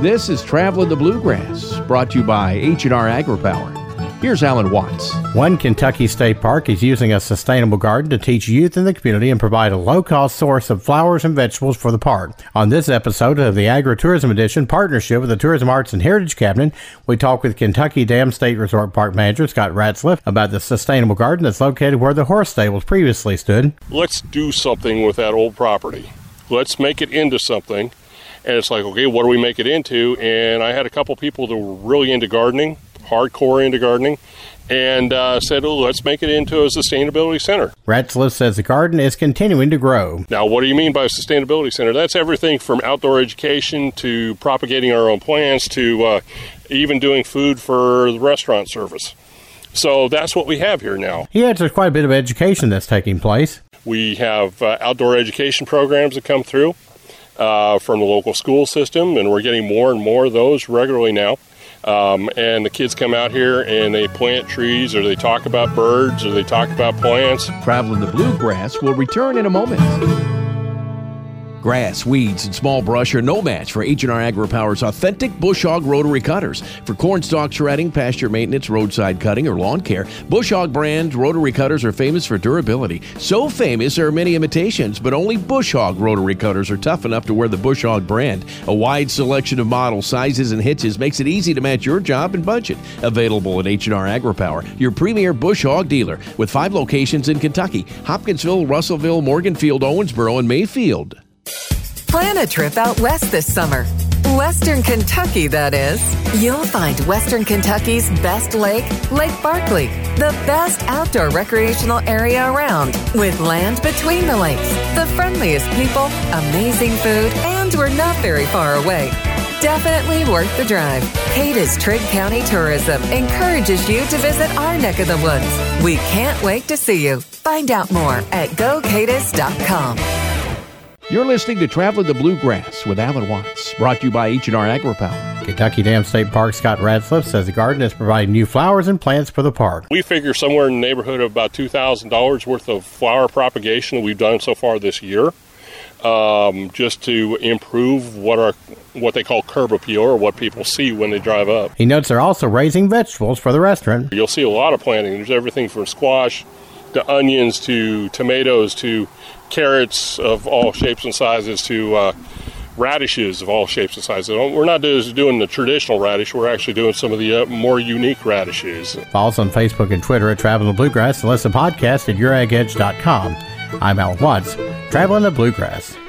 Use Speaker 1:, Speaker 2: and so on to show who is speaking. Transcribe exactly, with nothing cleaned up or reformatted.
Speaker 1: This is Traveling the Bluegrass, brought to you by H and R AgriPower. Here's Alan Watts.
Speaker 2: One Kentucky State Park is using a sustainable garden to teach youth in the community and provide a low-cost source of flowers and vegetables for the park. On this episode of the Agritourism Edition, partnership with the Tourism Arts and Heritage Cabinet, we talk with Kentucky Dam State Resort Park Manager Scott Ratzliff about the sustainable garden that's located where the horse stables previously stood.
Speaker 3: Let's do something with that old property. Let's make it into something. And it's like, okay, what do we make it into? And I had a couple people that were really into gardening, hardcore into gardening, and uh, said, oh, let's make it into a sustainability center.
Speaker 2: Ratzliff says the garden is continuing to grow.
Speaker 3: Now, what do you mean by a sustainability center? That's everything from outdoor education to propagating our own plants to uh, even doing food for the restaurant service. So that's what we have here now.
Speaker 2: He adds there's quite a bit of education that's taking place.
Speaker 3: We have uh, outdoor education programs that come through uh, from the local school system, and we're getting more and more of those regularly now. Um, and the kids come out here and they plant trees, or they talk about birds, or they talk about plants.
Speaker 1: Traveling the Bluegrass will return in a moment. Grass, weeds, and small brush are no match for H and R AgriPower's authentic Bush Hog rotary cutters. For cornstalk shredding, pasture maintenance, roadside cutting, or lawn care, Bush Hog brand rotary cutters are famous for durability. So famous there are many imitations, but only Bush Hog rotary cutters are tough enough to wear the Bush Hog brand. A wide selection of models, sizes, and hitches makes it easy to match your job and budget. Available at H and R AgriPower, your premier Bush Hog dealer, with five locations in Kentucky: Hopkinsville, Russellville, Morganfield, Owensboro, and Mayfield.
Speaker 4: Plan a trip out west this summer. Western Kentucky, that is. You'll find Western Kentucky's best lake, Lake Barkley, the best outdoor recreational area around, with land between the lakes, the friendliest people, amazing food, and we're not very far away. Definitely worth the drive. Cadiz Trigg County Tourism encourages you to visit our neck of the woods. We can't wait to see you. Find out more at go cadiz dot com.
Speaker 1: You're listening to Traveling the Bluegrass with Alan Watts, brought to you by H and R AgriPower.
Speaker 2: Kentucky Dam State Park Scott Ratzliff says the garden is providing new flowers and plants for the park.
Speaker 3: We figure somewhere in the neighborhood of about two thousand dollars worth of flower propagation that we've done so far this year, um, just to improve what our what they call curb appeal, or what people see when they drive up.
Speaker 2: He notes they're also raising vegetables for the restaurant.
Speaker 3: You'll see a lot of planting. There's everything from squash to onions to tomatoes to carrots of all shapes and sizes to uh, radishes of all shapes and sizes. We're not just doing the traditional radish. We're actually doing some of the uh, more unique radishes.
Speaker 2: Follow us on Facebook and Twitter at Traveling the Bluegrass, and listen to podcast at your ag edge dot com. I'm Alan Watts, Traveling the Bluegrass.